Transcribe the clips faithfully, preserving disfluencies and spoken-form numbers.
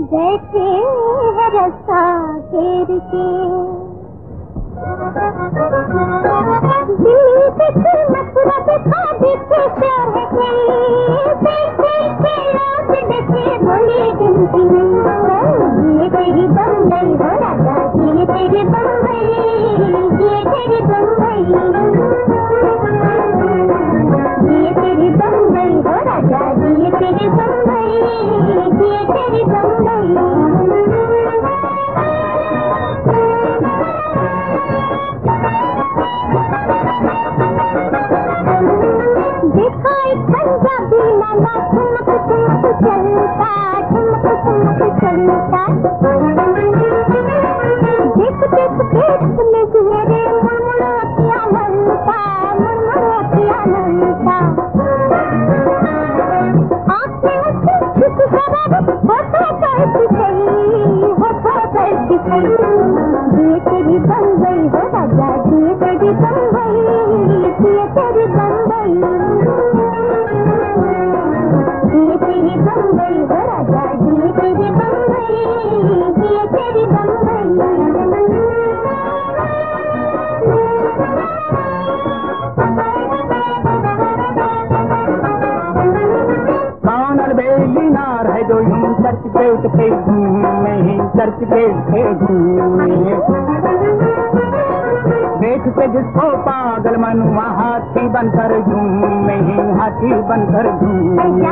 बैठे है रस्ता घेर के, दिल्ली दिखे मथुरा दिखा दिखे शहर के, बैठे के रात देखे बोले गिनती नहीं, ये तेरी बम्बई हो राजा, ये तेरी बम्बई, ये तेरी बम्बई, ये तेरी बम्बई हो राजा, ये तेरी बम्बई, ये तेरी बम्बई। देखा एक पंजाबी लाला ठुमक ठुमक चलता, ठुमक ठुमक चलता, देख देख पेट में मेरे मुड़मुड़ अखियाँ मलता, मुड़मुड़ अखियाँ मलता, आँख में उसकी छुप शरारत होठों पर दिखाई, होठों पर दिखाई, ये तेरी बम्बई हो राजा, ये तेरी बम्बई, ये तेरी बम्बई, ये तेरी बम्बई हो राजा, ये तेरी बम्बई, ये तेरी बम्बई। कौन अलबेली नार है जो यूं चर्च गेट पे घूमे, चर्च गेट पे घूमे, देख के जिसको पागल मनुआ हाथी बनकर झूमे, हाथी बनकर झूमे,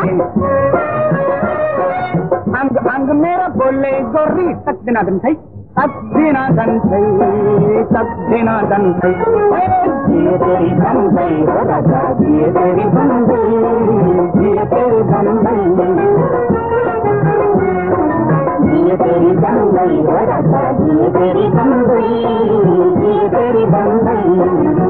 अंग अंग मेरा बोले गोरी तक दिना दिन थई, तक दिना दिन थई, तक दिना दिन थई, ये तेरी बम्बई हो राजा, ये तेरी बम्बई, ये तेरी बम्बई, ये तेरी बम्बई हो राजा, ये तेरी बम्बई, ये तेरी बम्बई।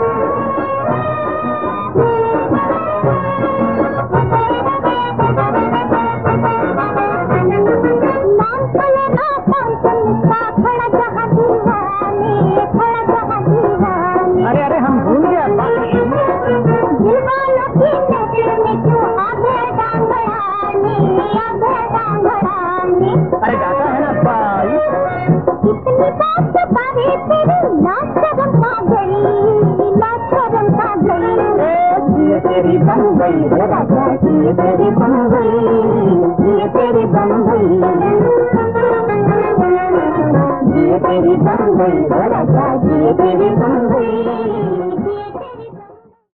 अरे अरे हम भूल गए बाकी, दिल वालों की नजर में क्यों आधे डांग बढ़ाने, आधे डांग बढ़ाने, अरे गाता है ना भाई, इतनी बात बारे तेरी लाज शर्म आ गई, लाज शर्म आ गई, ये तेरी बम्बई हो राजा, ये तेरी बम्बई, ये तेरी बम्बई, ये तेरी बम्बई हो राजा, ये तेरी बम्बई।